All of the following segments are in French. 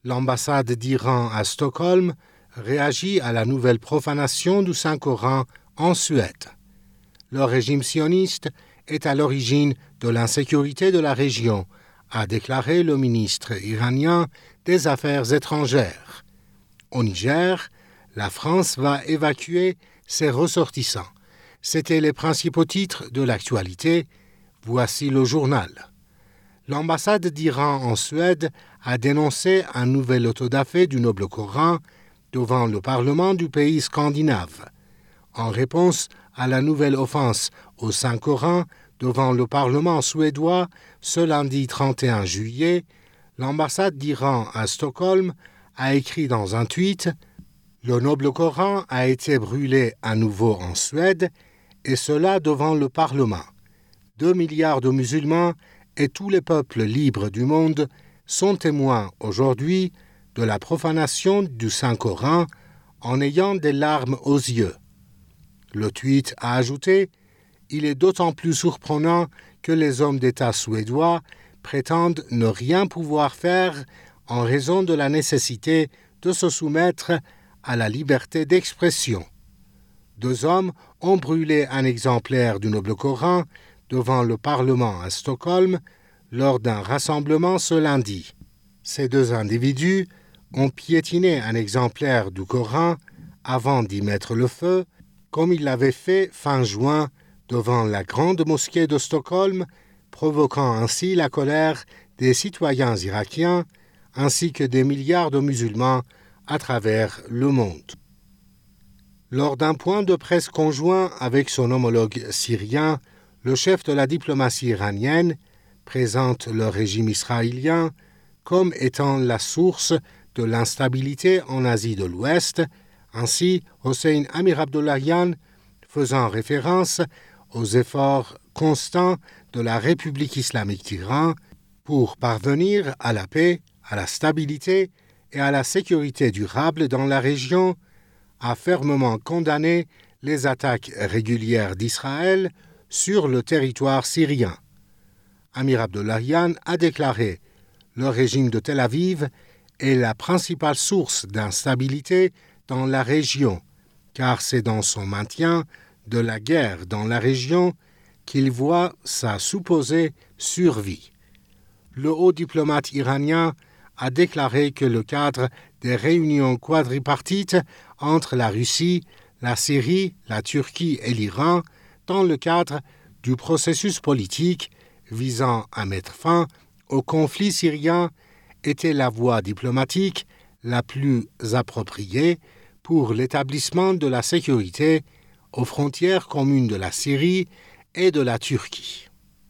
L'ambassade d'Iran à Stockholm réagit à la nouvelle profanation du Saint-Coran en Suède. Le régime sioniste est à l'origine de l'insécurité de la région, a déclaré le ministre iranien des Affaires étrangères. Au Niger, la France va évacuer ses ressortissants. C'étaient les principaux titres de l'actualité. Voici le journal. L'ambassade d'Iran en Suède a dénoncé un nouvel autodafé du noble Coran devant le Parlement du pays scandinave. En réponse à la nouvelle offense au Saint-Coran devant le Parlement suédois ce lundi 31 juillet, l'ambassade d'Iran à Stockholm a écrit dans un tweet « Le noble Coran a été brûlé à nouveau en Suède, et cela devant le Parlement. 2 milliards de musulmans et tous les peuples libres du monde sont témoins aujourd'hui de la profanation du Saint-Coran en ayant des larmes aux yeux. » Le tweet a ajouté « Il est d'autant plus surprenant que les hommes d'État suédois prétendent ne rien pouvoir faire en raison de la nécessité de se soumettre à la liberté d'expression. » 2 hommes ont brûlé un exemplaire du noble Coran devant le Parlement à Stockholm lors d'un rassemblement ce lundi. Ces 2 individus ont piétiné un exemplaire du Coran avant d'y mettre le feu, comme ils l'avaient fait fin juin devant la grande mosquée de Stockholm, provoquant ainsi la colère des citoyens irakiens ainsi que des milliards de musulmans à travers le monde. Lors d'un point de presse conjoint avec son homologue syrien, le chef de la diplomatie iranienne présente le régime israélien comme étant la source de l'instabilité en Asie de l'Ouest, ainsi Hossein Amir-Abdollahian faisant référence aux efforts constants de la République islamique d'Iran pour parvenir à la paix, à la stabilité et à la sécurité durable dans la région, a fermement condamné les attaques régulières d'Israël sur le territoire syrien. Amir Abdollahian a déclaré « Le régime de Tel Aviv est la principale source d'instabilité dans la région, car c'est dans son maintien de la guerre dans la région qu'il voit sa supposée survie. » Le haut diplomate iranien a déclaré que le cadre des réunions quadripartites entre la Russie, la Syrie, la Turquie et l'Iran, dans le cadre du processus politique visant à mettre fin au conflit syrien, était la voie diplomatique la plus appropriée pour l'établissement de la sécurité aux frontières communes de la Syrie et de la Turquie.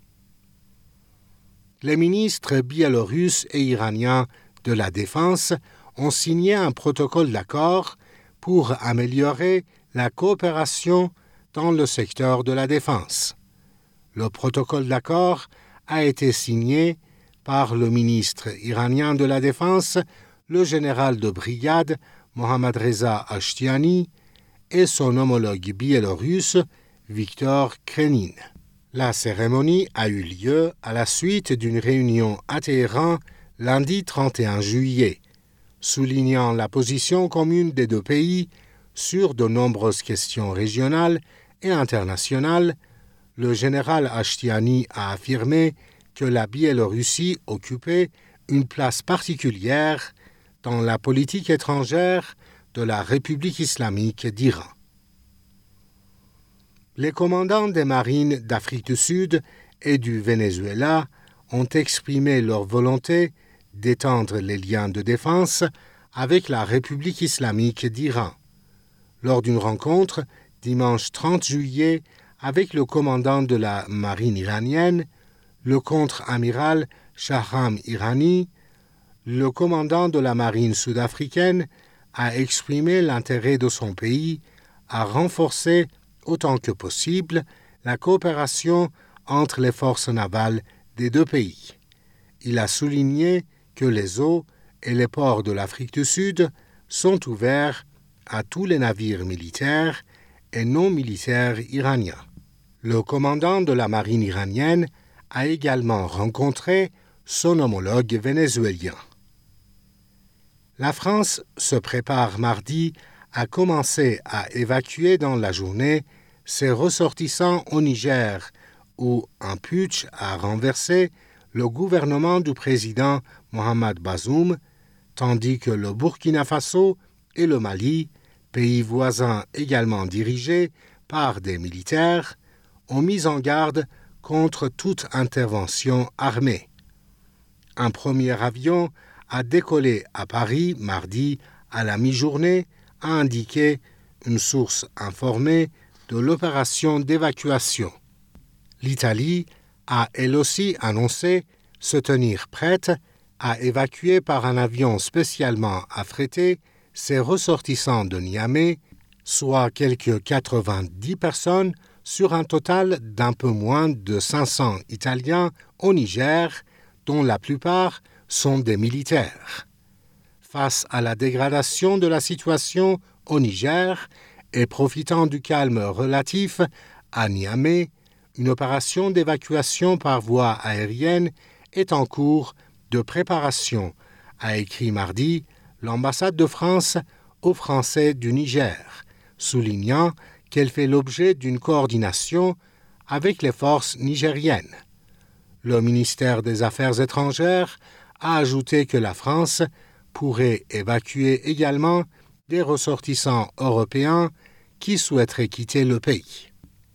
Les ministres biélorusses et iraniens de la Défense ont signé un protocole d'accord pour améliorer la coopération dans le secteur de la défense. Le protocole d'accord a été signé par le ministre iranien de la Défense, le général de brigade Mohammad Reza Ashtiani, et son homologue biélorusse Viktor Krenin. La cérémonie a eu lieu à la suite d'une réunion à Téhéran lundi 31 juillet, soulignant la position commune des 2 pays sur de nombreuses questions régionales et internationales. Le général Ashtiani a affirmé que la Biélorussie occupait une place particulière dans la politique étrangère de la République islamique d'Iran. Les commandants des marines d'Afrique du Sud et du Venezuela ont exprimé leur volonté d'étendre les liens de défense avec la République islamique d'Iran. Lors d'une rencontre dimanche 30 juillet avec le commandant de la marine iranienne, le contre-amiral Shahram Irani, le commandant de la marine sud-africaine a exprimé l'intérêt de son pays à renforcer autant que possible la coopération entre les forces navales des 2 pays. Il a souligné que les eaux et les ports de l'Afrique du Sud sont ouverts à tous les navires militaires et non militaires iraniens. Le commandant de la marine iranienne a également rencontré son homologue vénézuélien. La France se prépare mardi à commencer à évacuer dans la journée ses ressortissants au Niger, où un putsch a renversé le gouvernement du président Mohamed Bazoum, tandis que le Burkina Faso et le Mali, pays voisins également dirigés par des militaires, ont mis en garde contre toute intervention armée. Un premier avion a décollé à Paris mardi à la mi-journée, a indiqué une source informée de l'opération d'évacuation. L'Italie a elle aussi annoncé se tenir prête à évacuer par un avion spécialement affrété ses ressortissants de Niamey, soit quelques 90 personnes sur un total d'un peu moins de 500 Italiens au Niger, dont la plupart sont des militaires. Face à la dégradation de la situation au Niger et profitant du calme relatif à Niamey, une opération d'évacuation par voie aérienne est en cours de préparation, a écrit mardi l'ambassade de France aux Français du Niger, soulignant qu'elle fait l'objet d'une coordination avec les forces nigériennes. Le ministère des Affaires étrangères a ajouté que la France pourrait évacuer également des ressortissants européens qui souhaiteraient quitter le pays.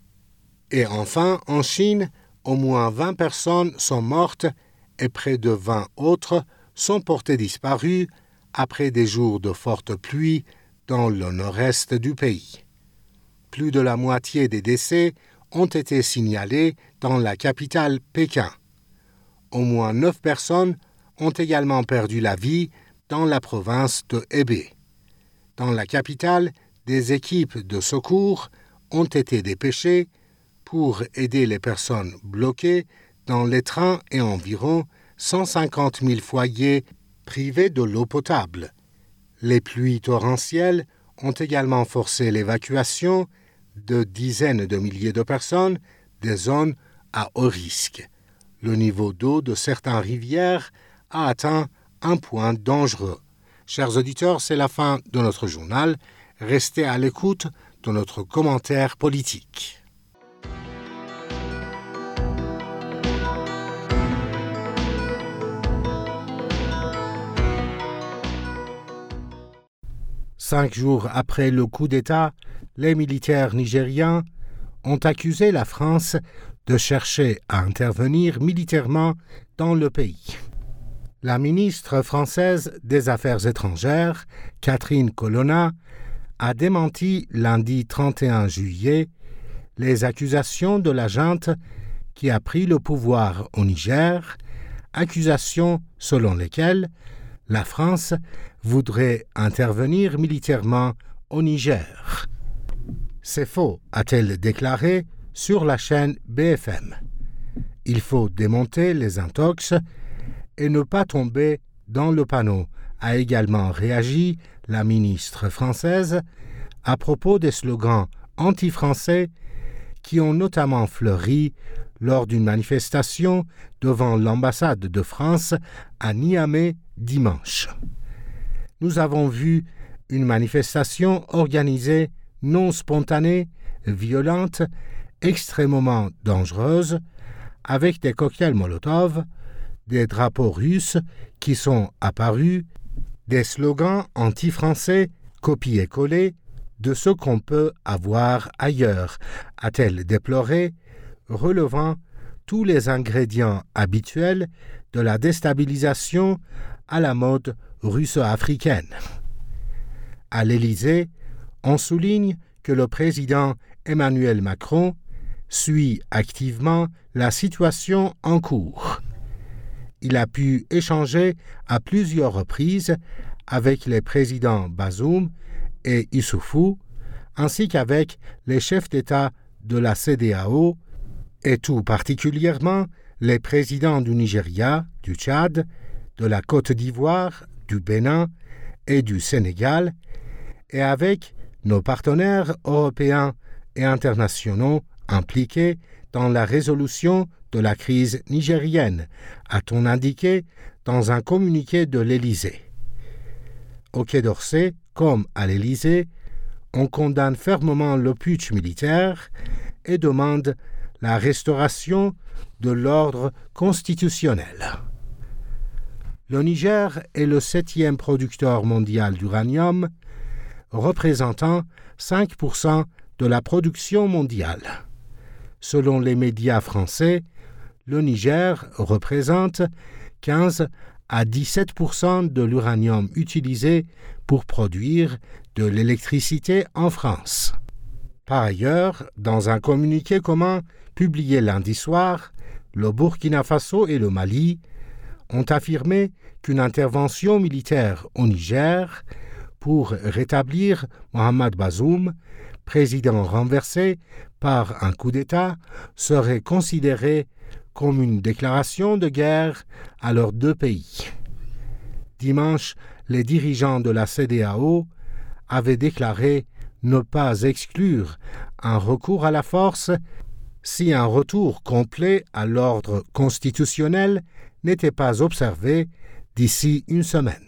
Et enfin, en Chine, au moins 20 personnes sont mortes et près de 20 autres sont portées disparues après des jours de fortes pluies dans le nord-est du pays. Plus de la moitié des décès ont été signalés dans la capitale Pékin. Au moins 9 personnes ont également perdu la vie dans la province de Hebei. Dans la capitale, des équipes de secours ont été dépêchées pour aider les personnes bloquées dans les trains et environ 150 000 foyers privés de l'eau potable. Les pluies torrentielles ont également forcé l'évacuation de dizaines de milliers de personnes des zones à haut risque. Le niveau d'eau de certaines rivières a atteint un point dangereux. Chers auditeurs, c'est la fin de notre journal. Restez à l'écoute de notre commentaire politique. Cinq jours après le coup d'État, les militaires nigériens ont accusé la France de chercher à intervenir militairement dans le pays. La ministre française des Affaires étrangères, Catherine Colonna, a démenti lundi 31 juillet les accusations de la junte qui a pris le pouvoir au Niger, accusations selon lesquelles la France voudrait intervenir militairement au Niger. C'est faux, a-t-elle déclaré sur la chaîne BFM. Il faut démonter les intox et ne pas tomber dans le panneau, a également réagi la ministre française à propos des slogans anti-français qui ont notamment fleuri lors d'une manifestation devant l'ambassade de France à Niamey dimanche. Nous avons vu une manifestation organisée, non spontanée, violente, extrêmement dangereuse, avec des cocktails Molotov, des drapeaux russes qui sont apparus, des slogans anti-français copiés-collés de ce qu'on peut avoir ailleurs, a-t-elle déploré, relevant tous les ingrédients habituels de la déstabilisation à la mode russo-africaine. À l'Élysée, on souligne que le président Emmanuel Macron suit activement la situation en cours. Il a pu échanger à plusieurs reprises avec les présidents Bazoum et Issoufou, ainsi qu'avec les chefs d'État de la CEDEAO et tout particulièrement les présidents du Nigeria, du Tchad, de la Côte d'Ivoire, du Bénin et du Sénégal, et avec nos partenaires européens et internationaux impliqués dans la résolution de la crise nigérienne, a-t-on indiqué dans un communiqué de l'Élysée. Au Quai d'Orsay, comme à l'Élysée, on condamne fermement le putsch militaire et demande la restauration de l'ordre constitutionnel. Le Niger est le 7e producteur mondial d'uranium, représentant 5% de la production mondiale. Selon les médias français, le Niger représente 15 à 17% de l'uranium utilisé pour produire de l'électricité en France. Par ailleurs, dans un communiqué commun publié lundi soir, le Burkina Faso et le Mali ont affirmé qu'une intervention militaire au Niger pour rétablir Mohamed Bazoum, président renversé par un coup d'État, serait considérée comme une déclaration de guerre à leurs deux pays. Dimanche, les dirigeants de la CEDEAO avaient déclaré ne pas exclure un recours à la force si un retour complet à l'ordre constitutionnel n'était pas observé d'ici une semaine.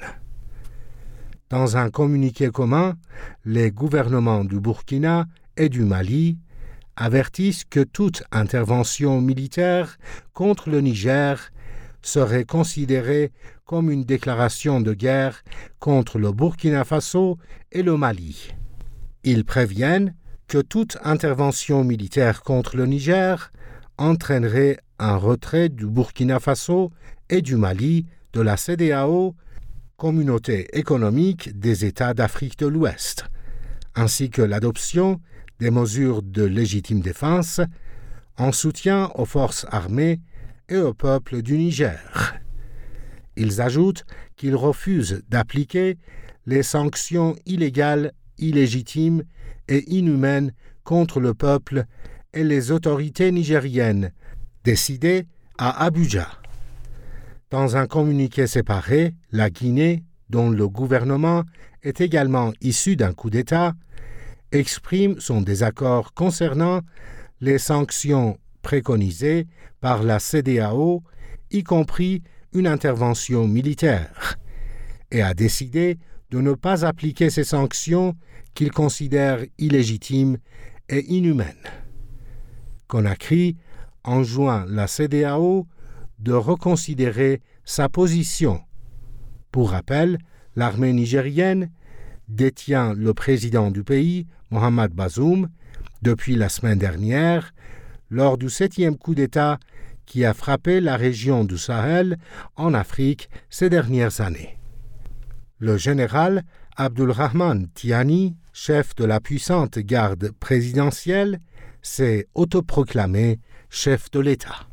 Dans un communiqué commun, les gouvernements du Burkina et du Mali avertissent que toute intervention militaire contre le Niger serait considérée comme une déclaration de guerre contre le Burkina Faso et le Mali. Ils préviennent que toute intervention militaire contre le Niger entraînerait un retrait du Burkina Faso et du Mali de la CEDEAO, Communauté économique des États d'Afrique de l'Ouest, ainsi que l'adoption des mesures de légitime défense en soutien aux forces armées et au peuple du Niger. Ils ajoutent qu'ils refusent d'appliquer les sanctions illégales, illégitimes et inhumaines contre le peuple et les autorités nigériennes, décidées à Abuja. Dans un communiqué séparé, la Guinée, dont le gouvernement est également issu d'un coup d'État, exprime son désaccord concernant les sanctions préconisées par la CEDEAO, y compris une intervention militaire, et a décidé de ne pas appliquer ces sanctions qu'il considère illégitimes et inhumaines. Conakry enjoint la CEDEAO de reconsidérer sa position. Pour rappel, l'armée nigérienne détient le président du pays, Mohamed Bazoum, depuis la semaine dernière, lors du 7e coup d'État qui a frappé la région du Sahel en Afrique ces dernières années. Le général Abdulrahman Tiani, chef de la puissante garde présidentielle, s'est autoproclamé chef de l'État.